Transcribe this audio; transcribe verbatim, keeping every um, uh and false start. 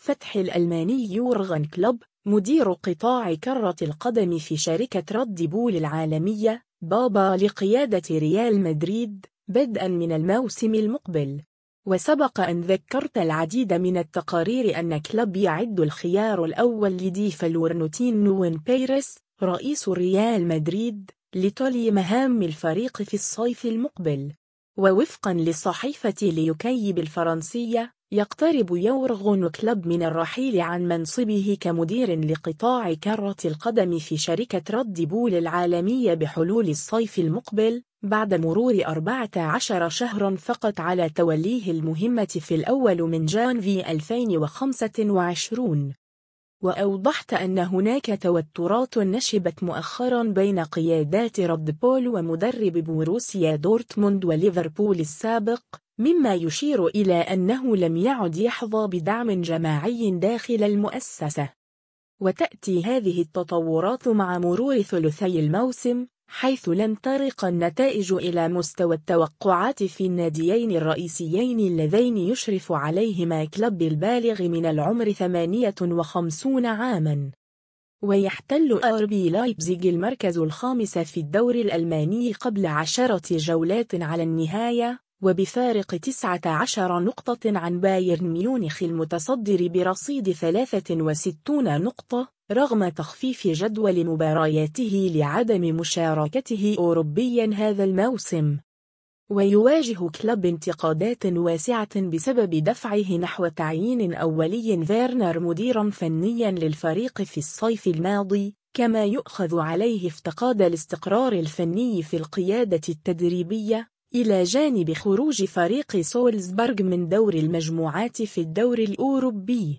فتح الألماني يورغن كلوب مدير قطاع كرة القدم في شركة رد بول العالمية بابا لقيادة ريال مدريد بدءا من الموسم المقبل. وسبق أن ذكرت العديد من التقارير أن كلوب يعد الخيار الأول لدي فلورنتينو بيريز رئيس ريال مدريد لتولي مهام الفريق في الصيف المقبل. ووفقا لصحيفة ليوكيب الفرنسية يقترب يورغن كلوب من الرحيل عن منصبه كمدير لقطاع كرة القدم في شركة رد بول العالمية بحلول الصيف المقبل بعد مرور أربعة عشر شهرا فقط على توليه المهمة في الأول من جانفي ألفين وخمسة وعشرين. وأوضحت أن هناك توترات نشبت مؤخرا بين قيادات رد بول ومدرب بوروسيا دورتموند وليفربول السابق، مما يشير إلى أنه لم يعد يحظى بدعم جماعي داخل المؤسسة. وتأتي هذه التطورات مع مرور ثلثي الموسم، حيث لن ترق النتائج إلى مستوى التوقعات في الناديين الرئيسيين اللذين يشرف عليهما كلوب البالغ من العمر ثمانية وخمسين عاماً. ويحتل آر بي لايبزيغ المركز الخامس في الدوري الألماني قبل عشرة جولات على النهاية، وبفارق تسعة عشر نقطة عن بايرن ميونخ المتصدر برصيد ثلاثة وستين نقطة، رغم تخفيف جدول مبارياته لعدم مشاركته أوروبيا هذا الموسم. ويواجه كلوب انتقادات واسعة بسبب دفعه نحو تعيين أولي فيرنر مديرا فنيا للفريق في الصيف الماضي، كما يؤخذ عليه افتقاد الاستقرار الفني في القيادة التدريبية، إلى جانب خروج فريق سولزبورغ من دور المجموعات في الدوري الأوروبي.